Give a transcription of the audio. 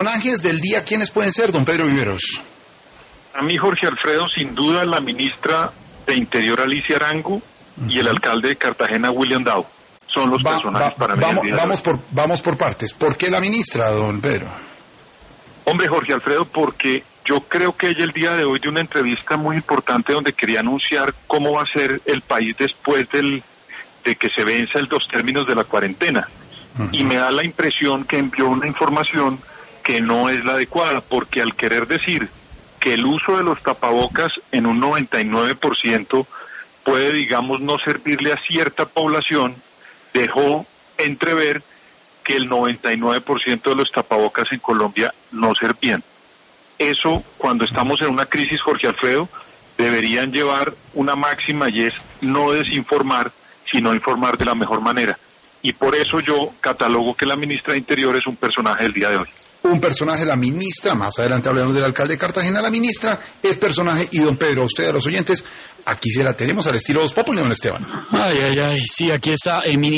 Personajes del día, ¿quiénes pueden ser, don Pedro Viveros? A mí, Jorge Alfredo, sin duda la ministra de Interior, Alicia Arango, y el alcalde de Cartagena, William Dow. Son los personajes para mí. Vamos por partes. ¿Por qué la ministra, don Pedro? Hombre, Jorge Alfredo, porque yo creo que ella el día de hoy dio una entrevista muy importante donde quería anunciar cómo va a ser el país después de que se venzan los términos de la cuarentena. Y me da la impresión que envió una información que no es la adecuada, porque al querer decir que el uso de los tapabocas en un 99% puede, digamos, no servirle a cierta población, dejó entrever que el 99% de los tapabocas en Colombia no servían. Eso, cuando estamos en una crisis, Jorge Alfredo, deberían llevar una máxima y es no desinformar, sino informar de la mejor manera. Y por eso yo catalogo que la ministra de Interior es un personaje del día de hoy. Un personaje, la ministra, más adelante hablamos del alcalde de Cartagena, la ministra es personaje, y don Pedro, a usted, a los oyentes, aquí se la tenemos al estilo Voz Populi, don Esteban. Ay, sí, aquí está el ministro.